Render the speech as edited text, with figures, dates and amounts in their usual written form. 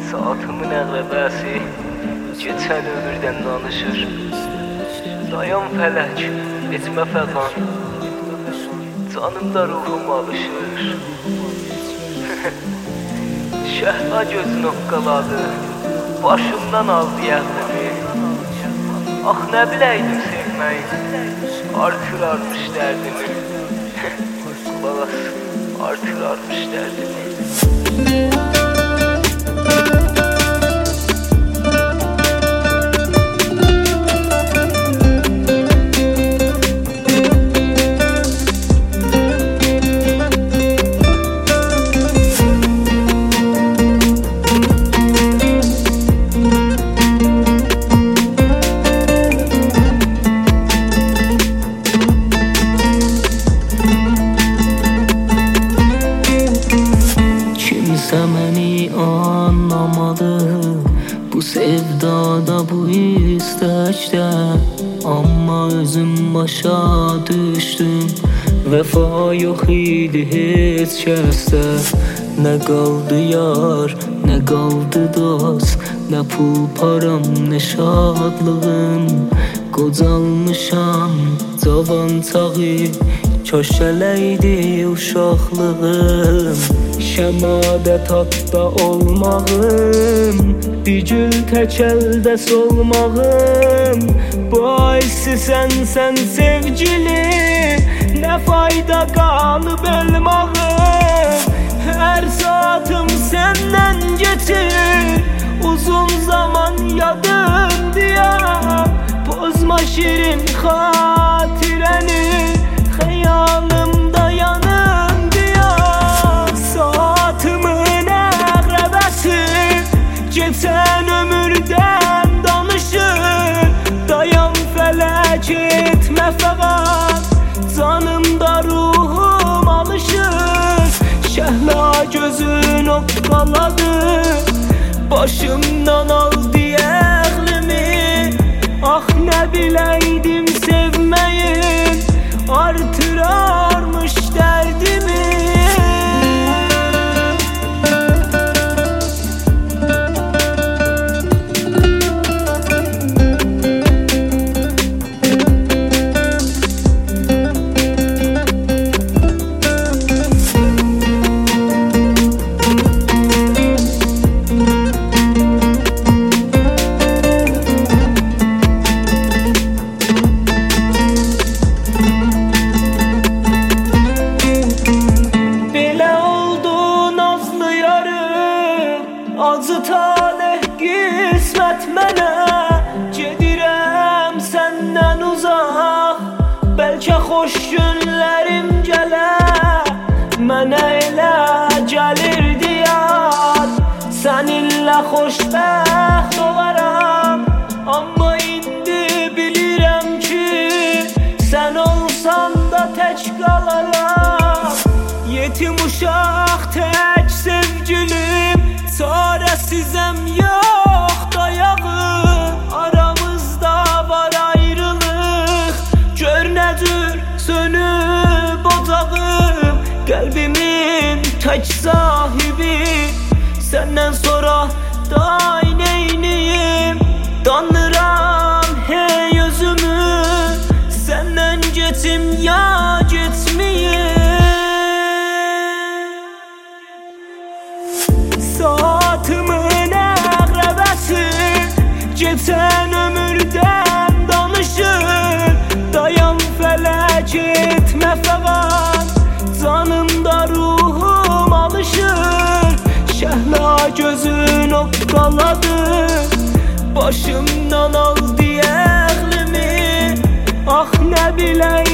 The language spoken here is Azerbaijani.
Saatımın əqrəbəsi keçən ömürdən danışır. Dayan fələk, etmə fəqan, canımda ruhum alışır. Şəhla gözün oqqaladı, başımdan aldı yəqlimi. Ah nə biləydim sevməyi, artırarmış dərdimi. Qulaq as, artırarmış dərdimi. Kimsə məni anlamadı, bu sevdada, bu istəkdə. Amma özüm başa düşdüm, vəfa yox idi heç kəsdə. Nə qaldı yar, nə qaldı dost, nə pul param, nə şadlığım. Qocalmışam, cavan çağı, kaş eləydi uşaqlığım. Şəmadə tatda olmağım, bir gül tək əldə solmağım. Baisi sən sevgili, nə fayda qalıb ölmağım. Hər saatım səndən geçir, uzun zaman yadımdı ya. Pozma şirin xatirəni, xəyalımda yanımdı ya. Saatımın əqrəbəsi keçən ömürdən danışır. Dayan fələk, etmə fəqan, canımda ruhum alışır. Şəhla gözün oqqaladı, başımdan aldı əqlimi. Ah nə biləydim sevməyin, artırarmış dərdimi. Acı talih qismət mənə, gedirəm səndən uzaq. Bəlkə xoş günlərim gələ, mənə elə gəlirdi yad. Səninlə xoşbəxt olaram, amma indi bilirəm ki, sən olsan da tək qalaram. Yetim uşaq tək sevgilim, çarəsizəm yox dayağı. Aramızda var ayrılıq, gör nə cür sönüb ocağım. Qəlbimin tək sahibi, səndən sonra day neyniyim. Danıram hey özümü, səndən geçim ya geçmiyim. Saatımın əqrəbəsi keçən ömürdən danışır. Dayan fələk, etmə fəqan, canımda ruhum alışır. Şəhla gözün oqqaladı, başımdan aldı əqlimi. Ah nə biləydim